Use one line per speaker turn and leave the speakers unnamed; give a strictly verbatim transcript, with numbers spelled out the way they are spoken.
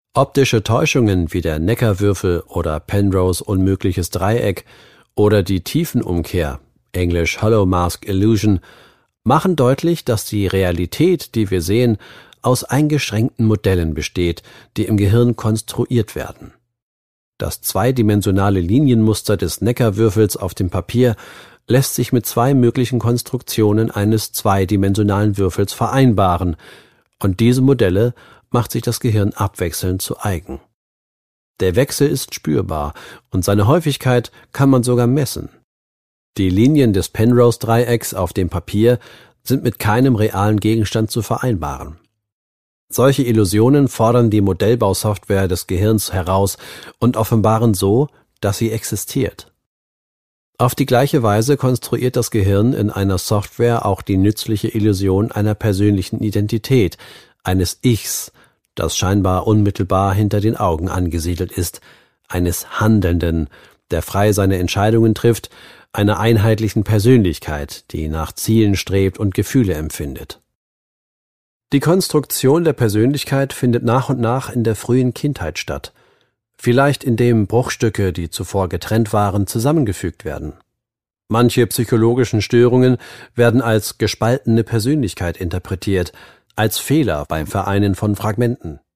Optische Täuschungen wie der Necker-Würfel oder Penrose unmögliches Dreieck oder die Tiefenumkehr, englisch Hollow Mask Illusion, machen deutlich, dass die Realität, die wir sehen, aus eingeschränkten Modellen besteht, die im Gehirn konstruiert werden. Das zweidimensionale Linienmuster des Necker-Würfels auf dem Papier lässt sich mit zwei möglichen Konstruktionen eines zweidimensionalen Würfels vereinbaren, und diese Modelle macht sich das Gehirn abwechselnd zu eigen. Der Wechsel ist spürbar und seine Häufigkeit kann man sogar messen. Die Linien des Penrose-Dreiecks auf dem Papier sind mit keinem realen Gegenstand zu vereinbaren. Solche Illusionen fordern die Modellbausoftware des Gehirns heraus und offenbaren so, dass sie existiert. Auf die gleiche Weise konstruiert das Gehirn in einer Software auch die nützliche Illusion einer persönlichen Identität, eines Ichs, das scheinbar unmittelbar hinter den Augen angesiedelt ist, eines Handelnden, der frei seine Entscheidungen trifft, einer einheitlichen Persönlichkeit, die nach Zielen strebt und Gefühle empfindet. Die Konstruktion der Persönlichkeit findet nach und nach in der frühen Kindheit statt, vielleicht indem Bruchstücke, die zuvor getrennt waren, zusammengefügt werden. Manche psychologischen Störungen werden als gespaltene Persönlichkeit interpretiert, als Fehler beim Vereinen von Fragmenten.